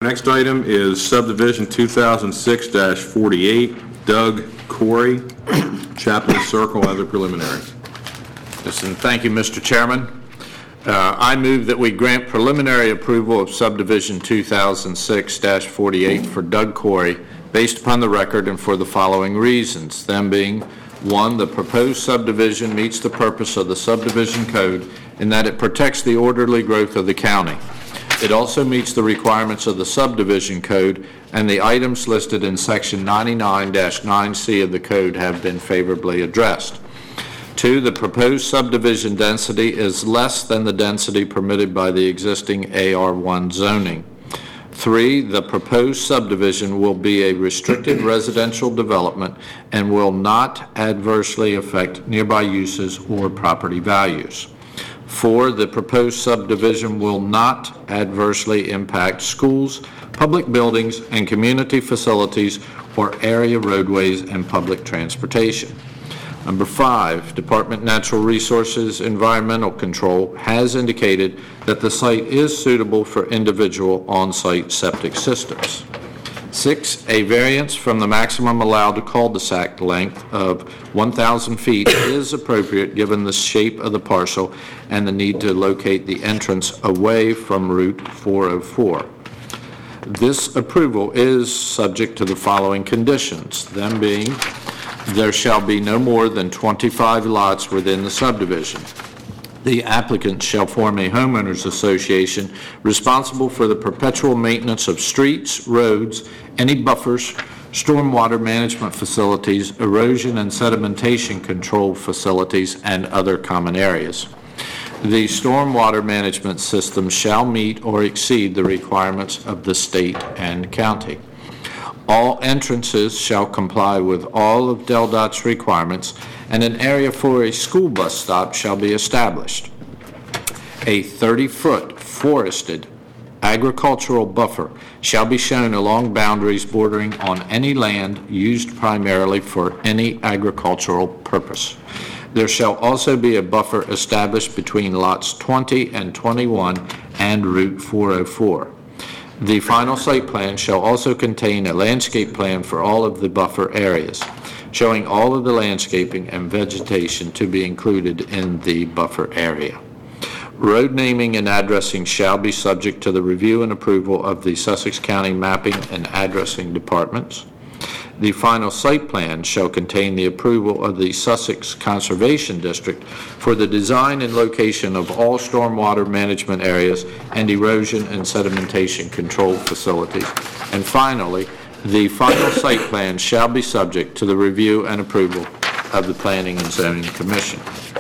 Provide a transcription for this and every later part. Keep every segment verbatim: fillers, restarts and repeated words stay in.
next item is subdivision two thousand six dash forty-eight, Doug Corey, Chaplain Circle, as a preliminary. Yes, and thank you, Mister Chairman. Uh, I move that we grant preliminary approval of subdivision two thousand six dash forty-eight for Doug Corey based upon the record and for the following reasons, them being, one, the proposed subdivision meets the purpose of the subdivision code in that it protects the orderly growth of the county. It also meets the requirements of the subdivision code, and the items listed in section ninety-nine dash nine C of the code have been favorably addressed. Two, the proposed subdivision density is less than the density permitted by the existing A R one zoning. Three, the proposed subdivision will be a restricted residential development and will not adversely affect nearby uses or property values. Four, the proposed subdivision will not adversely impact schools, public buildings, and community facilities or area roadways and public transportation. Number five, Department of Natural Resources Environmental Control has indicated that the site is suitable for individual on-site septic systems. Six, a variance from the maximum allowed cul-de-sac length of one thousand feet is appropriate given the shape of the parcel and the need to locate the entrance away from Route four oh four. This approval is subject to the following conditions, them being, there shall be no more than twenty-five lots within the subdivision. The applicant shall form a homeowners association responsible for the perpetual maintenance of streets, roads, any buffers, stormwater management facilities, erosion and sedimentation control facilities, and other common areas. The stormwater management system shall meet or exceed the requirements of the state and county. All entrances shall comply with all of D E L D O T's requirements, and an area for a school bus stop shall be established. A thirty-foot forested agricultural buffer shall be shown along boundaries bordering on any land used primarily for any agricultural purpose. There shall also be a buffer established between lots twenty and twenty-one and Route four oh four. The final site plan shall also contain a landscape plan for all of the buffer areas, showing all of the landscaping and vegetation to be included in the buffer area. Road naming and addressing shall be subject to the review and approval of the Sussex County Mapping and Addressing Departments. The final site plan shall contain the approval of the Sussex Conservation District for the design and location of all stormwater management areas and erosion and sedimentation control facilities. And finally, the final site plan shall be subject to the review and approval of the Planning and Zoning Commission.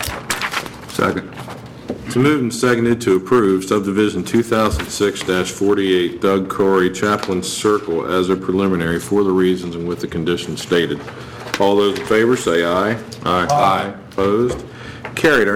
Second. It's moved and seconded to approve subdivision two thousand six dash forty-eight, Doug Corey, Chaplain Circle, as a preliminary for the reasons and with the conditions stated. All those in favor say aye. Aye. Aye. Opposed? Carried. Our